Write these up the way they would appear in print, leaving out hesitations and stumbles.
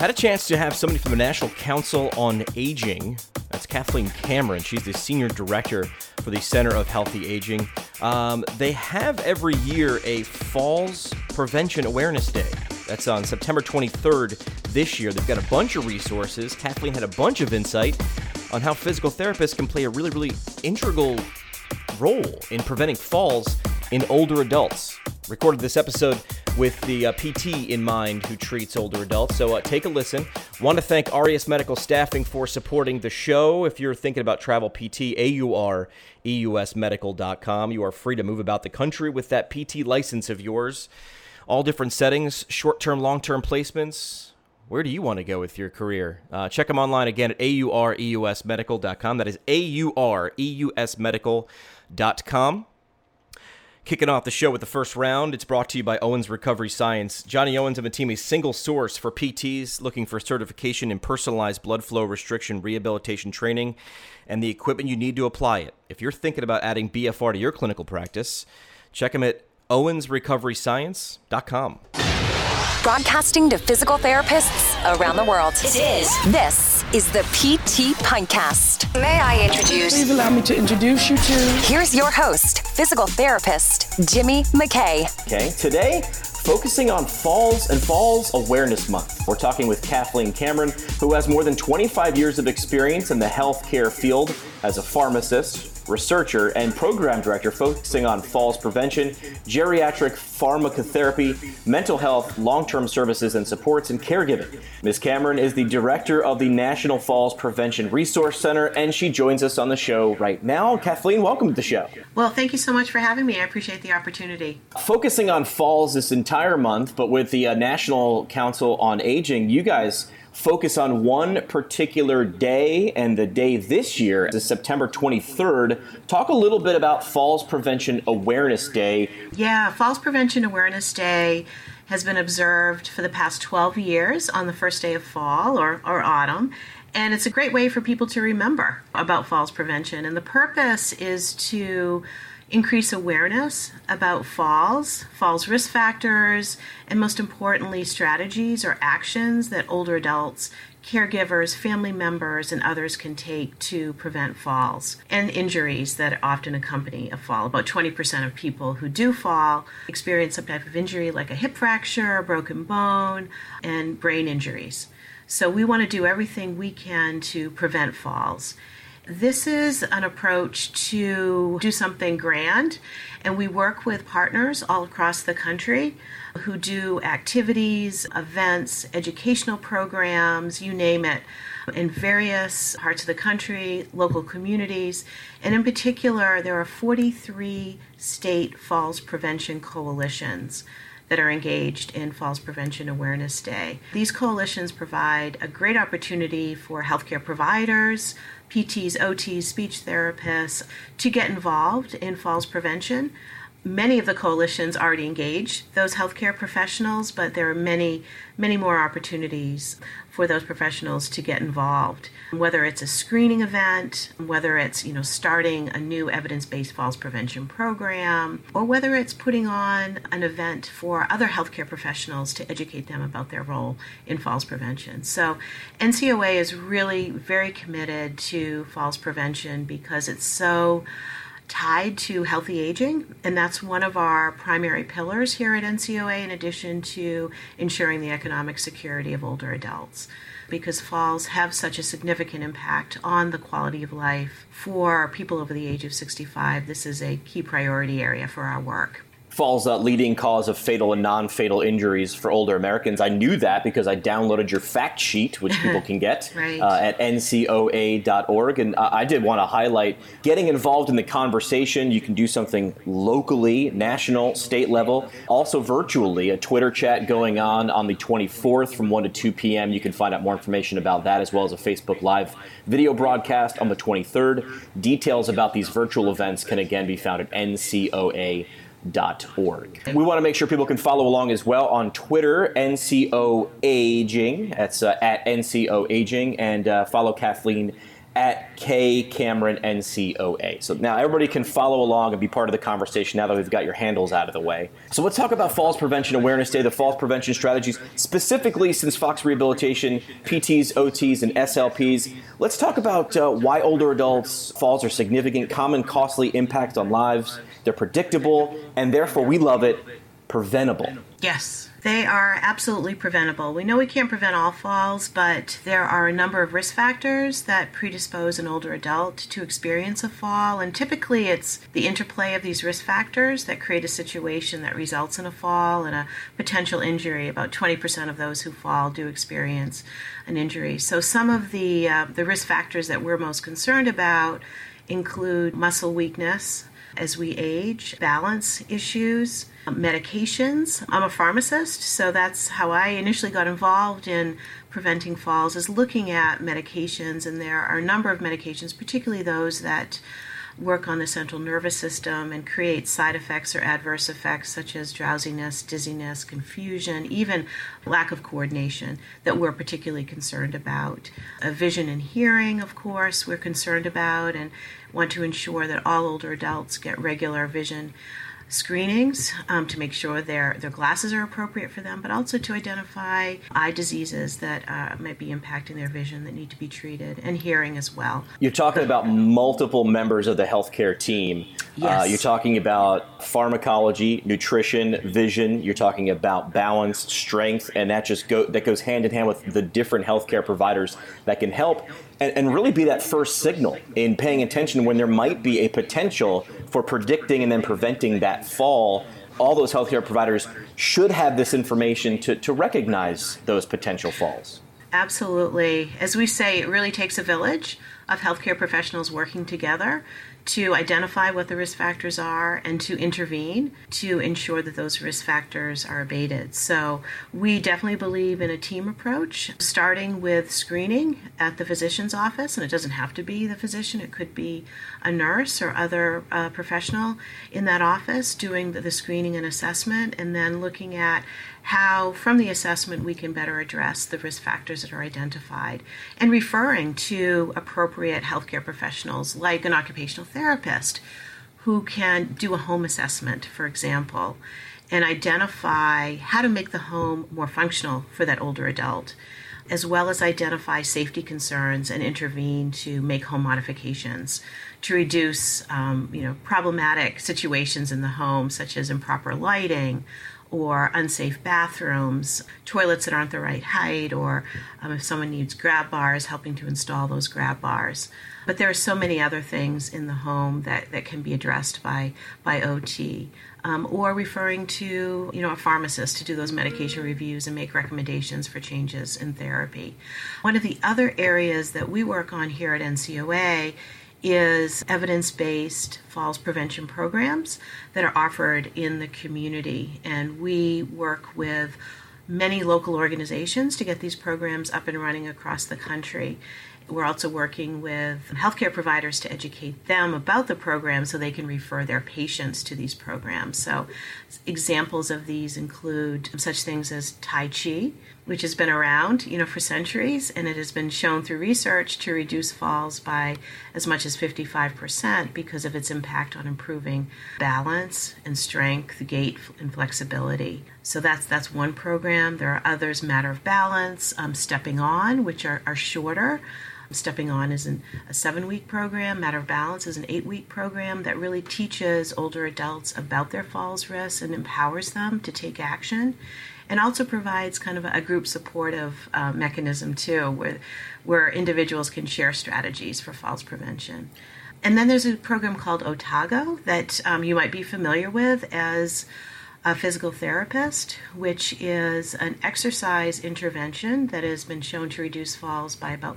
Had a chance to have somebody from the National Council on Aging. That's Kathleen Cameron. She's the Senior Director for the Center of Healthy Aging. They have every year a Falls Prevention Awareness Day. That's on September 23rd this year. They've got a bunch of resources. Kathleen had a bunch of insight on how physical therapists can play a really, really integral role in preventing falls in older adults. Recorded this episode with the PT in mind who treats older adults. So take a listen. Want to thank Aureus Medical Staffing for supporting the show. If you're thinking about travel PT, AUREUSmedical.com. You are free to move about the country with that PT license of yours. All different settings, short-term, long-term placements. Where do you want to go with your career? Check them online again at AUREUSmedical.com. That is AUREUSmedical.com. Kicking off the show with the first round, it's brought to you by Owens Recovery Science. Johnny Owens and the team, a single source for PTs looking for certification in personalized blood flow restriction rehabilitation training and the equipment you need to apply it. If you're thinking about adding BFR to your clinical practice, check them at owensrecoveryscience.com. Broadcasting to physical therapists around the world. This is the PT Pintcast. May I introduce? Please allow me to introduce you to... Here's your host, physical therapist, Jimmy McKay. Okay, today, focusing on Falls and Falls Awareness Month. We're talking with Kathleen Cameron, who has more than 25 years of experience in the healthcare field as a pharmacist, researcher, and program director focusing on falls prevention, geriatric pharmacotherapy, mental health, long-term services and supports, and caregiving. Ms. Cameron is the director of the National Falls Prevention Resource Center, and she joins us on the show right now. Kathleen, welcome to the show. Well, thank you so much for having me. I appreciate the opportunity. Focusing on falls this entire month, but with the National Council on Aging, you guys focus on one particular day, and the day this year is September 23rd. Talk a little bit about Falls Prevention Awareness Day. Yeah, Falls Prevention Awareness Day has been observed for the past 12 years on the first day of fall or autumn. And it's a great way for people to remember about falls prevention. And the purpose is to increase awareness about falls risk factors, and most importantly, strategies or actions that older adults, caregivers, family members, and others can take to prevent falls and injuries that often accompany a fall. About 20% of people who do fall experience some type of injury like a hip fracture, a broken bone, and brain injuries. So we want to do everything we can to prevent falls. This is an approach to do something grand, and we work with partners all across the country who do activities, events, educational programs, you name it, in various parts of the country, local communities, and in particular, there are 43 state falls prevention coalitions that are engaged in Falls Prevention Awareness Day. These coalitions provide a great opportunity for healthcare providers, PTs, OTs, speech therapists to get involved in falls prevention. Many of the coalitions already engage those healthcare professionals, but there are many, many more opportunities for those professionals to get involved. Whether it's a screening event, whether it's starting a new evidence-based falls prevention program, or whether it's putting on an event for other healthcare professionals to educate them about their role in falls prevention. So NCOA is really very committed to falls prevention because it's so tied to healthy aging, and that's one of our primary pillars here at NCOA, in addition to ensuring the economic security of older adults, because falls have such a significant impact on the quality of life for people over the age of 65. This is a key priority area for our work. Falls leading cause of fatal and non-fatal injuries for older Americans. I knew that because I downloaded your fact sheet, which people can get right. At ncoa.org. And I did want to highlight getting involved in the conversation. You can do something locally, national, state level, also virtually. A Twitter chat going on the 24th from 1 to 2 p.m. You can find out more information about that, as well as a Facebook Live video broadcast on the 23rd. Details about these virtual events can again be found at ncoa.org. We want to make sure people can follow along as well on Twitter, NCO Aging. That's at NCO Aging, and follow Kathleen at K Cameron NCOA. So now everybody can follow along and be part of the conversation now that we've got your handles out of the way. So let's talk about Falls Prevention Awareness Day, the falls prevention strategies, specifically since Fox Rehabilitation, PTs, OTs, and SLPs. Let's talk about why older adults' falls are significant, common, costly impact on lives. They're predictable, and therefore we love it, preventable. Yes, they are absolutely preventable. We know we can't prevent all falls, but there are a number of risk factors that predispose an older adult to experience a fall, and typically it's the interplay of these risk factors that create a situation that results in a fall and a potential injury. About 20% of those who fall do experience an injury. So some of the risk factors that we're most concerned about include muscle weakness as we age, balance issues, medications. I'm a pharmacist, so that's how I initially got involved in preventing falls, is looking at medications, and there are a number of medications, particularly those that work on the central nervous system and create side effects or adverse effects such as drowsiness, dizziness, confusion, even lack of coordination, that we're particularly concerned about. Vision and hearing, of course, we're concerned about and want to ensure that all older adults get regular vision screenings to make sure their glasses are appropriate for them, but also to identify eye diseases that might be impacting their vision that need to be treated, and hearing as well. You're talking about multiple members of the healthcare team. Yes. You're talking about pharmacology, nutrition, vision. You're talking about balance, strength, and that goes hand in hand with the different healthcare providers that can help and really be that first signal in paying attention when there might be a potential for predicting and then preventing that fall. All those healthcare providers should have this information to recognize those potential falls. Absolutely. As we say, it really takes a village of healthcare professionals working together to identify what the risk factors are and to intervene to ensure that those risk factors are abated. So we definitely believe in a team approach, starting with screening at the physician's office, and it doesn't have to be the physician, it could be a nurse or other professional in that office doing the screening and assessment, and then looking at how, from the assessment, we can better address the risk factors that are identified, and referring to appropriate healthcare professionals like an occupational therapist who can do a home assessment, for example, and identify how to make the home more functional for that older adult, as well as identify safety concerns and intervene to make home modifications to reduce problematic situations in the home, such as improper lighting, or unsafe bathrooms, toilets that aren't the right height, or if someone needs grab bars, helping to install those grab bars. But there are so many other things in the home that can be addressed by OT, or referring to a pharmacist to do those medication reviews and make recommendations for changes in therapy. One of the other areas that we work on here at NCOA is evidence-based falls prevention programs that are offered in the community. And we work with many local organizations to get these programs up and running across the country. We're also working with healthcare providers to educate them about the program so they can refer their patients to these programs. So examples of these include such things as Tai Chi, which has been around, for centuries, and it has been shown through research to reduce falls by as much as 55% because of its impact on improving balance and strength, gait, and flexibility. So that's one program. There are others, Matter of Balance, Stepping On, which are shorter. Stepping On is a 7-week program. Matter of Balance is an 8-week program that really teaches older adults about their falls risks and empowers them to take action, and also provides kind of a group supportive mechanism too, where individuals can share strategies for falls prevention. And then there's a program called Otago that you might be familiar with as a physical therapist, which is an exercise intervention that has been shown to reduce falls by about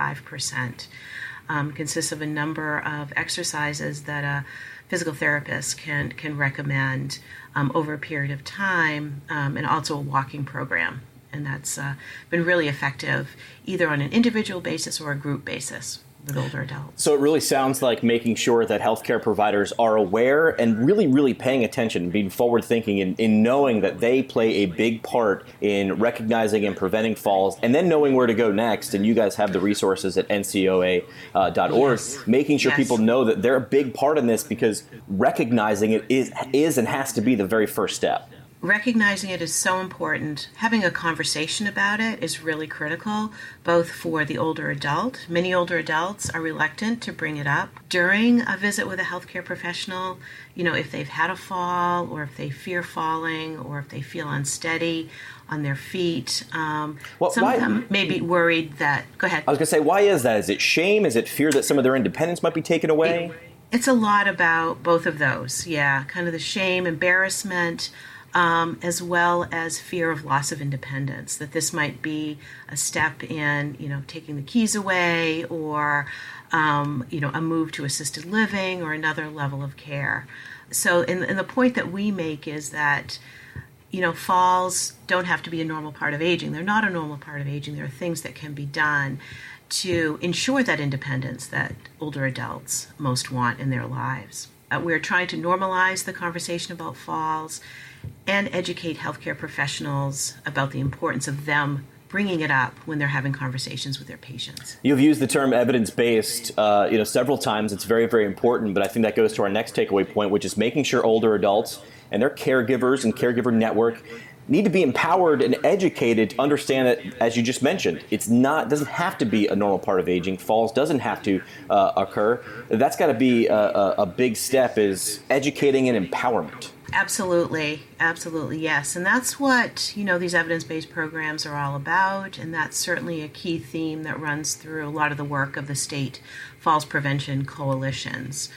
35%. Consists of a number of exercises that a physical therapist can recommend over a period of time, and also a walking program. And that's been really effective either on an individual basis or a group basis with older adults. So it really sounds like making sure that healthcare providers are aware and really, really paying attention, being forward-thinking in knowing that they play a big part in recognizing and preventing falls, and then knowing where to go next. And you guys have the resources at NCOA.org, making sure people know that they're a big part in this, because recognizing it is and has to be the very first step. Recognizing it is so important. Having a conversation about it is really critical, both for the older adult. Many older adults are reluctant to bring it up during a visit with a healthcare professional. If they've had a fall, or if they fear falling, or if they feel unsteady on their feet. Some of them may be worried that... Go ahead. I was going to say, why is that? Is it shame? Is it fear that some of their independence might be taken away? It's a lot about both of those, kind of the shame, embarrassment, as well as fear of loss of independence, that this might be a step in, taking the keys away, or, a move to assisted living or another level of care. So, and the point that we make is that, falls don't have to be a normal part of aging. They're not a normal part of aging. There are things that can be done to ensure that independence that older adults most want in their lives. We're trying to normalize the conversation about falls and educate healthcare professionals about the importance of them bringing it up when they're having conversations with their patients. You've used the term evidence-based, several times. It's very, very important, but I think that goes to our next takeaway point, which is making sure older adults and their caregivers and caregiver network need to be empowered and educated to understand that, as you just mentioned, doesn't have to be a normal part of aging. Falls doesn't have to occur. That's got to be a big step, is educating and empowerment. Absolutely, yes. And that's what, these evidence-based programs are all about, and that's certainly a key theme that runs through a lot of the work of the state falls prevention coalitions,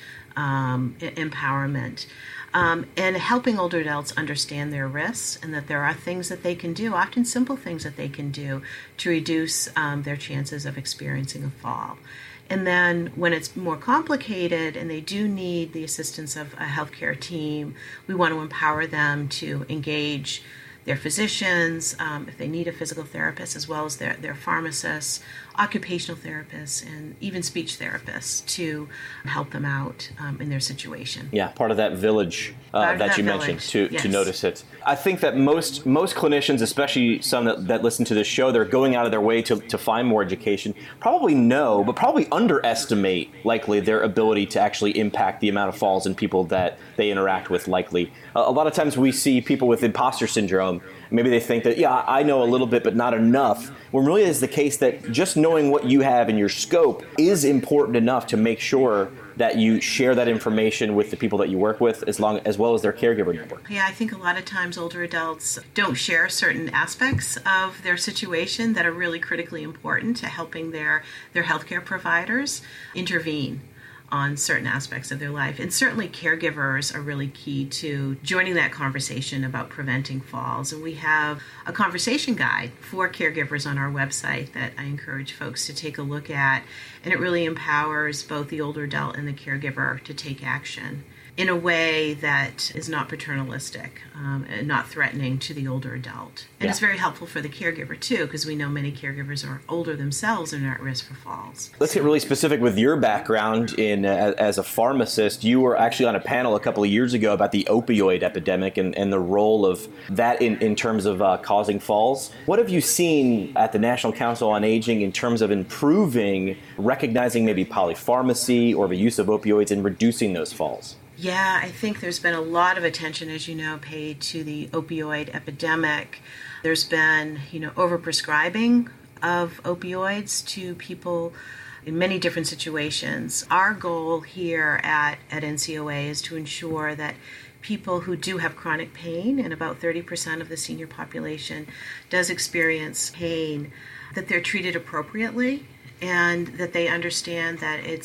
empowerment. And helping older adults understand their risks, and that there are things that they can do, often simple things that they can do, to reduce their chances of experiencing a fall. And then when it's more complicated and they do need the assistance of a healthcare team, we want to empower them to engage their physicians, if they need a physical therapist, as well as their pharmacists, occupational therapists, and even speech therapists to help them out in their situation. Yeah, part of that village that you mentioned to notice it. I think that most clinicians, especially some that listen to this show, they're going out of their way to find more education, probably know, but probably underestimate likely their ability to actually impact the amount of falls in people that they interact with likely. A lot of times we see people with imposter syndrome. Maybe they think that, I know a little bit, but not enough. When really is the case that just knowing what you have in your scope is important enough to make sure that you share that information with the people that you work with, as well as their caregiver network. Yeah, I think a lot of times older adults don't share certain aspects of their situation that are really critically important to helping their healthcare providers intervene on certain aspects of their life. And certainly caregivers are really key to joining that conversation about preventing falls. And we have a conversation guide for caregivers on our website that I encourage folks to take a look at. And it really empowers both the older adult and the caregiver to take action in a way that is not paternalistic and not threatening to the older adult. And it's very helpful for the caregiver, too, because we know many caregivers are older themselves and are at risk for falls. Let's get really specific with your background as a pharmacist. You were actually on a panel a couple of years ago about the opioid epidemic and the role of that in terms of causing falls. What have you seen at the National Council on Aging in terms of improving, recognizing maybe polypharmacy or the use of opioids and reducing those falls? Yeah, I think there's been a lot of attention, as you know, paid to the opioid epidemic. There's been, overprescribing of opioids to people in many different situations. Our goal here at NCOA is to ensure that people who do have chronic pain, and about 30% of the senior population does experience pain, that they're treated appropriately and that they understand that it's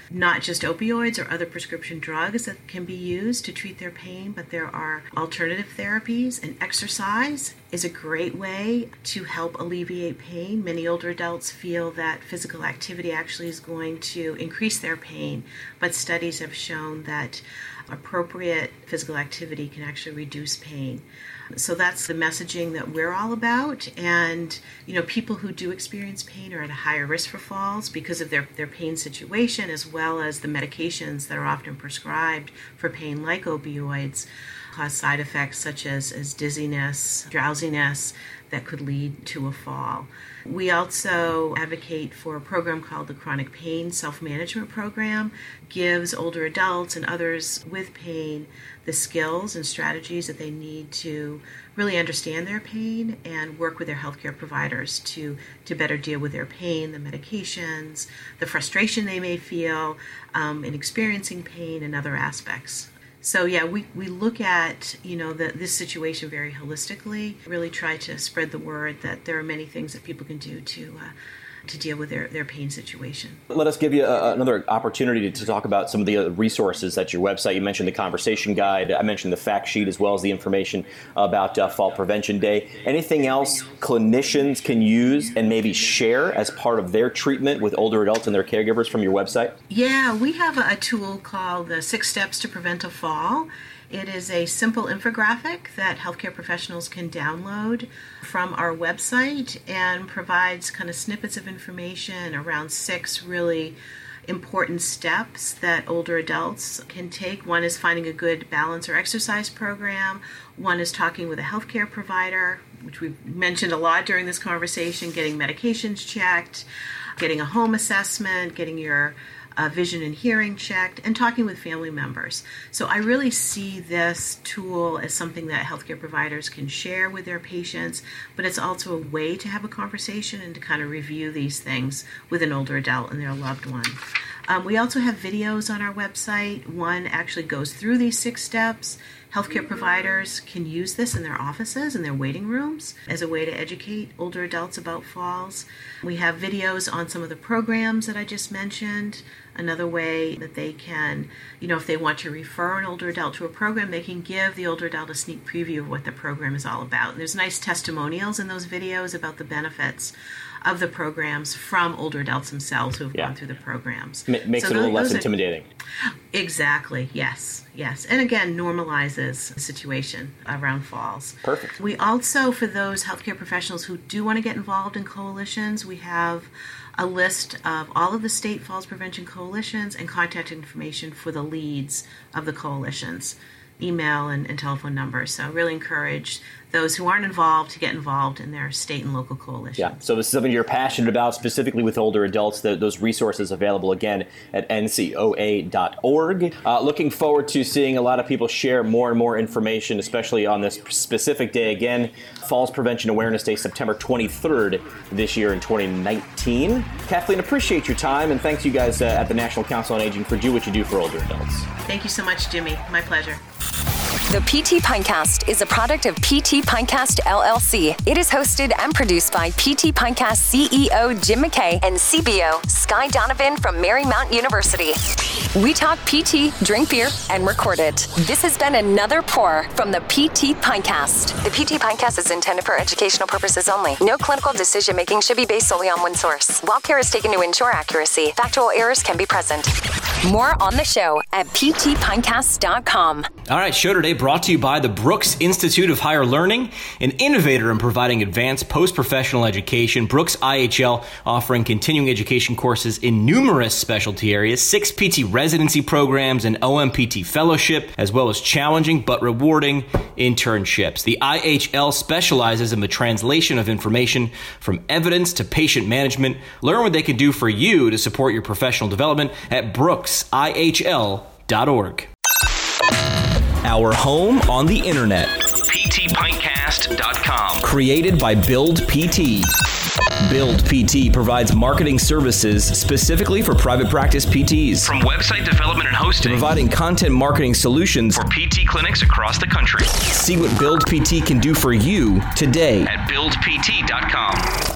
not just opioids or other prescription drugs that can be used to treat their pain, but there are alternative therapies, and exercise is a great way to help alleviate pain. Many older adults feel that physical activity actually is going to increase their pain, but studies have shown that appropriate physical activity can actually reduce pain. So that's the messaging that we're all about. And, people who do experience pain are at a higher risk for falls because of their pain situation, as well as the medications that are often prescribed for pain, like opioids, cause side effects such as dizziness, drowsiness, that could lead to a fall. We also advocate for a program called the Chronic Pain Self-Management Program. Gives older adults and others with pain the skills and strategies that they need to really understand their pain and work with their healthcare providers to better deal with their pain, the medications, the frustration they may feel in experiencing pain, and other aspects. So we look at this situation very holistically. Really try to spread the word that there are many things that people can do to deal with their pain situation. Let us give you another opportunity to talk about some of the resources at your website. You mentioned the conversation guide. I mentioned the fact sheet as well as the information about Fall Prevention Day. Anything else clinicians can use and maybe share as part of their treatment with older adults and their caregivers from your website? Yeah, we have a tool called the 6 Steps to Prevent a Fall. It is a simple infographic that healthcare professionals can download from our website and provides kind of snippets of information around 6 really important steps that older adults can take. One is finding a good balance or exercise program. One is talking with a healthcare provider, which we've mentioned a lot during this conversation, getting medications checked, getting a home assessment, getting your vision and hearing checked, and talking with family members. So I really see this tool as something that healthcare providers can share with their patients, but it's also a way to have a conversation and to kind of review these things with an older adult and their loved one. We also have videos on our website. One actually goes through these 6 steps. Healthcare providers can use this in their offices and their waiting rooms as a way to educate older adults about falls. We have videos on some of the programs that I just mentioned. Another way that they can, if they want to refer an older adult to a program, they can give the older adult a sneak preview of what the program is all about. And there's nice testimonials in those videos about the benefits of the programs from older adults themselves who have gone through the programs. Makes it a little less intimidating. Exactly, yes. And again, normalizes the situation around falls. Perfect. We also, for those healthcare professionals who do want to get involved in coalitions, we have a list of all of the state falls prevention coalitions and contact information for the leads of the coalitions, email and telephone numbers. So I really encourage those who aren't involved to get involved in their state and local coalitions. Yeah, so this is something you're passionate about, specifically with older adults. Those resources available again at ncoa.org. Looking forward to seeing a lot of people share more and more information, especially on this specific day. Again, Falls Prevention Awareness Day, September 23rd this year in 2019. Kathleen, appreciate your time, and thanks you guys at the National Council on Aging for doing what you do for older adults. Thank you so much, Jimmy. My pleasure. The PT Pintcast is a product of PT Pintcast LLC. It is hosted and produced by PT Pintcast CEO Jim McKay and CBO Sky Donovan from Marymount University. We talk PT, drink beer, and record it. This has been another pour from the PT Pintcast. The PT Pintcast is intended for educational purposes only. No clinical decision-making should be based solely on one source. While care is taken to ensure accuracy, factual errors can be present. More on the show at ptpintcast.com. All right, show today brought to you by the Brooks Institute of Higher Learning, an innovator in providing advanced post-professional education. Brooks IHL offering continuing education courses in numerous specialty areas, 6 PT residency programs, an OMPT fellowship, as well as challenging but rewarding internships. The IHL specializes in the translation of information from evidence to patient management. Learn what they can do for you to support your professional development at brooksihl.org. Our home on the internet. PTPintcast.com. Created by Build PT. Build PT provides marketing services specifically for private practice PTs. From website development and hosting to providing content marketing solutions for PT clinics across the country. See what Build PT can do for you today at buildpt.com.